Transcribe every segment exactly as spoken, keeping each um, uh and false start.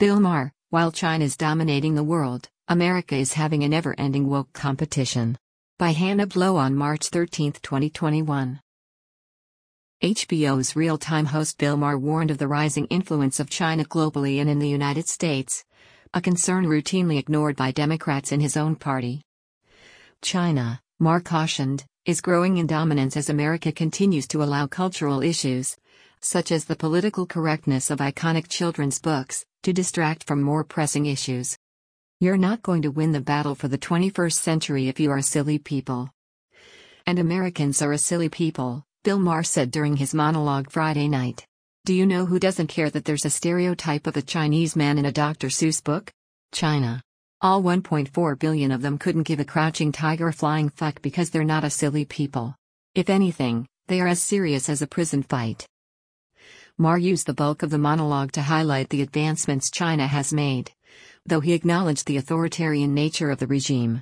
Bill Maher, while China's dominating the world, America is having a never-ending woke competition. By Hannah Blow on March thirteenth, twenty twenty-one. H B O's real-time host Bill Maher warned of the rising influence of China globally and in the United States, a concern routinely ignored by Democrats in his own party. China, Maher cautioned, is growing in dominance as America continues to allow cultural issues, such as the political correctness of iconic children's books, to distract from more pressing issues. You're not going to win the battle for the twenty-first century if you are silly people. And Americans are a silly people, Bill Maher said during his monologue Friday night. Do you know who doesn't care that there's a stereotype of a Chinese man in a Doctor Seuss book? China. All one point four billion of them couldn't give a crouching tiger a flying fuck because they're not a silly people. If anything, they are as serious as a prison fight. Maher used the bulk of the monologue to highlight the advancements China has made, though he acknowledged the authoritarian nature of the regime.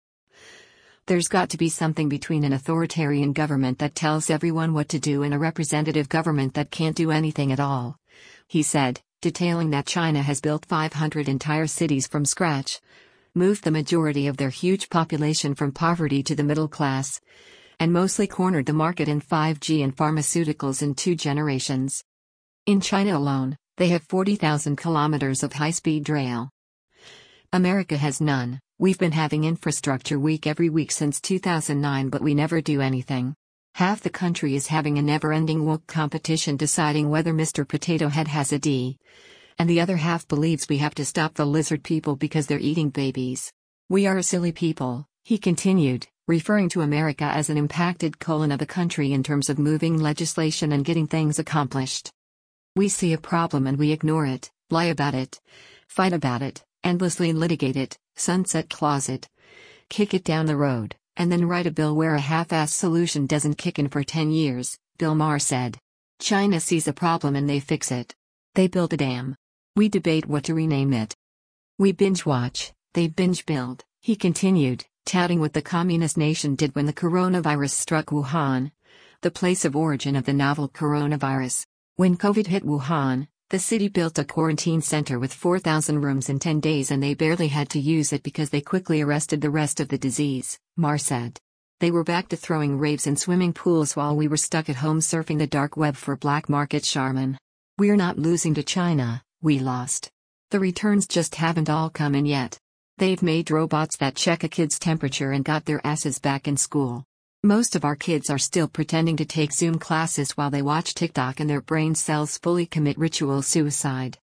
There's got to be something between an authoritarian government that tells everyone what to do and a representative government that can't do anything at all, he said, detailing that China has built five hundred entire cities from scratch, moved the majority of their huge population from poverty to the middle class, and mostly cornered the market in five G and pharmaceuticals in two generations. In China alone, they have forty thousand kilometers of high-speed rail. America has none. We've been having infrastructure week every week since two thousand nine, but we never do anything. Half the country is having a never-ending woke competition deciding whether Mister Potato Head has a D. And the other half believes we have to stop the lizard people because they're eating babies. We are a silly people, he continued, referring to America as an impacted colon of a country in terms of moving legislation and getting things accomplished. We see a problem and we ignore it, lie about it, fight about it, endlessly litigate it, sunset clause it, kick it down the road, and then write a bill where a half-assed solution doesn't kick in for ten years, Bill Maher said. China sees a problem and they fix it. They build a dam. We debate what to rename it. We binge-watch, they binge-build, he continued, touting what the communist nation did when the coronavirus struck Wuhan, the place of origin of the novel coronavirus. When COVID hit Wuhan, the city built a quarantine center with four thousand rooms in ten days and they barely had to use it because they quickly arrested the rest of the disease, Maher said. They were back to throwing raves in swimming pools while we were stuck at home surfing the dark web for black market Charmin. We're not losing to China, we lost. The returns just haven't all come in yet. They've made robots that check a kid's temperature and got their asses back in school. Most of our kids are still pretending to take Zoom classes while they watch TikTok and their brain cells fully commit ritual suicide.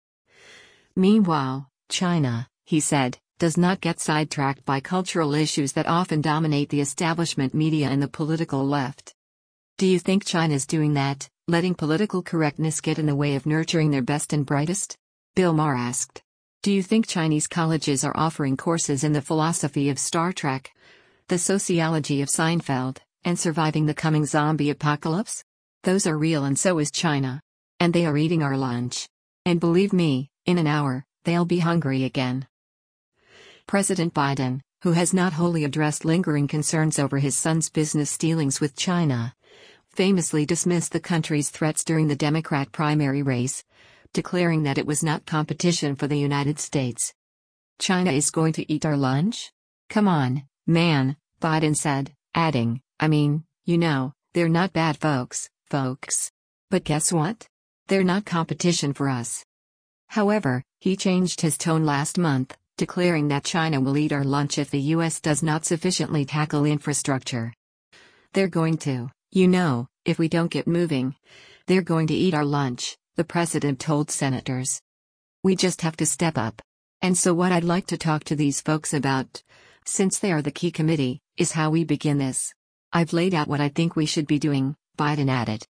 Meanwhile, China, he said, does not get sidetracked by cultural issues that often dominate the establishment media and the political left. Do you think China's doing that, letting political correctness get in the way of nurturing their best and brightest? Bill Maher asked. Do you think Chinese colleges are offering courses in the philosophy of Star Trek, the sociology of Seinfeld, and surviving the coming zombie apocalypse? Those are real and so is China. And they are eating our lunch. And believe me, in an hour, they'll be hungry again. President Biden, who has not wholly addressed lingering concerns over his son's business dealings with China, famously dismissed the country's threats during the Democrat primary race, declaring that it was not competition for the United States. China is going to eat our lunch? Come on, man, Biden said, adding, I mean, you know, they're not bad folks, folks. But guess what? They're not competition for us. However, he changed his tone last month, declaring that China will eat our lunch if the U S does not sufficiently tackle infrastructure. They're going to, you know, if we don't get moving. They're going to eat our lunch, the president told senators. We just have to step up. And so what I'd like to talk to these folks about, since they are the key committee, is how we begin this. I've laid out what I think we should be doing, Biden added.